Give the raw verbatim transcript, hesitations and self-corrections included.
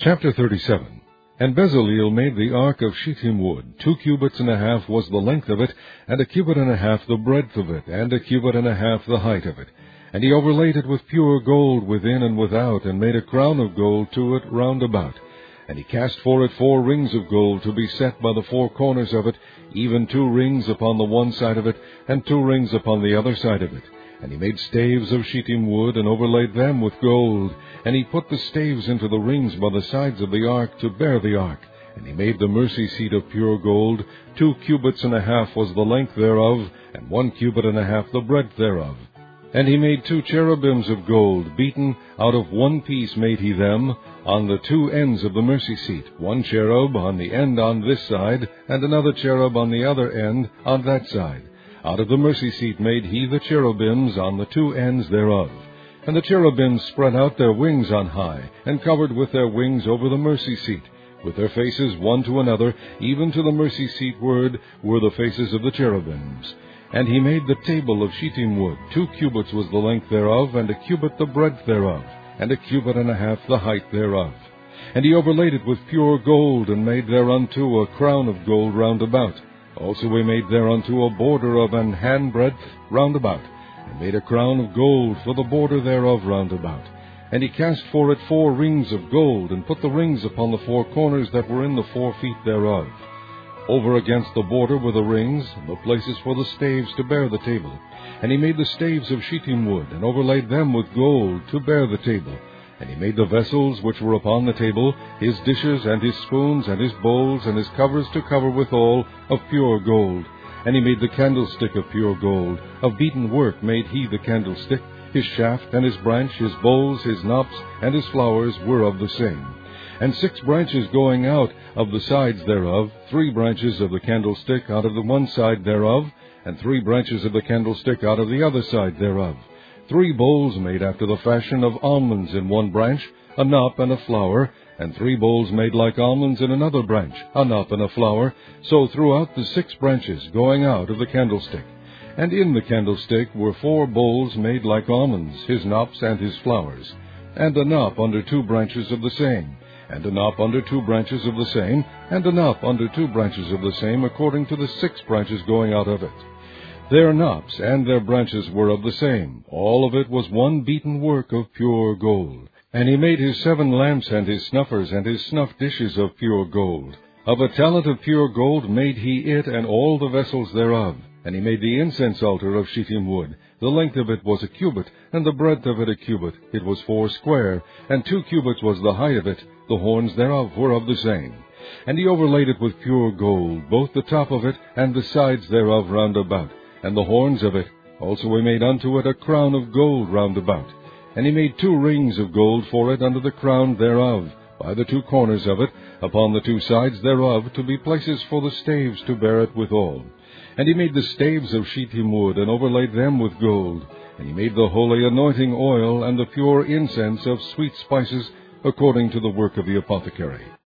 Chapter thirty-seven. And Bezaleel made the ark of shittim wood. Two cubits and a half was the length of it, and a cubit and a half the breadth of it, and a cubit and a half the height of it. And he overlaid it with pure gold within and without, and made a crown of gold to it round about. And he cast for it four rings of gold to be set by the four corners of it, even two rings upon the one side of it, and two rings upon the other side of it. And he made staves of shittim wood, and overlaid them with gold. And he put the staves into the rings by the sides of the ark to bear the ark. And he made the mercy seat of pure gold. Two cubits and a half was the length thereof, and one cubit and a half the breadth thereof. And he made two cherubims of gold, beaten out of one piece made he them, on the two ends of the mercy seat, one cherub on the end on this side, and another cherub on the other end on that side. Out of the mercy seat made he the cherubims on the two ends thereof. And the cherubims spread out their wings on high, and covered with their wings over the mercy seat. With their faces one to another, even to the mercy seat ward, were the faces of the cherubims. And he made the table of shittim wood. Two cubits was the length thereof, and a cubit the breadth thereof, and a cubit and a half the height thereof. And he overlaid it with pure gold, and made thereunto a crown of gold round about. Also he made thereunto a border of an handbreadth round about, and made a crown of gold for the border thereof round about. And he cast for it four rings of gold, and put the rings upon the four corners that were in the four feet thereof. Over against the border were the rings, and the places for the staves to bear the table. And he made the staves of shittim wood, and overlaid them with gold to bear the table. And he made the vessels which were upon the table, his dishes, and his spoons, and his bowls, and his covers to cover withal, of pure gold. And he made the candlestick of pure gold. Of beaten work made he the candlestick. His shaft, and his branch, his bowls, his knops, and his flowers were of the same. And six branches going out of the sides thereof, three branches of the candlestick out of the one side thereof, and three branches of the candlestick out of the other side thereof. Three bowls made after the fashion of almonds in one branch, a knop and a flower, and three bowls made like almonds in another branch, a knop and a flower, so throughout the six branches going out of the candlestick. And in the candlestick were four bowls made like almonds, his knops and his flowers, and a knop under two branches of the same, and a knop under two branches of the same, and a knop under two branches of the same, according to the six branches going out of it. Their knops and their branches were of the same. All of it was one beaten work of pure gold. And he made his seven lamps and his snuffers and his snuff dishes of pure gold. Of a talent of pure gold made he it and all the vessels thereof. And he made the incense altar of shittim wood. The length of it was a cubit, and the breadth of it a cubit. It was four square, and two cubits was the height of it. The horns thereof were of the same. And he overlaid it with pure gold, both the top of it and the sides thereof round about, and the horns of it. Also he made unto it a crown of gold round about. And he made two rings of gold for it under the crown thereof, by the two corners of it, upon the two sides thereof, to be places for the staves to bear it withal. And he made the staves of shittim wood, and overlaid them with gold. And he made the holy anointing oil, and the pure incense of sweet spices, according to the work of the apothecary.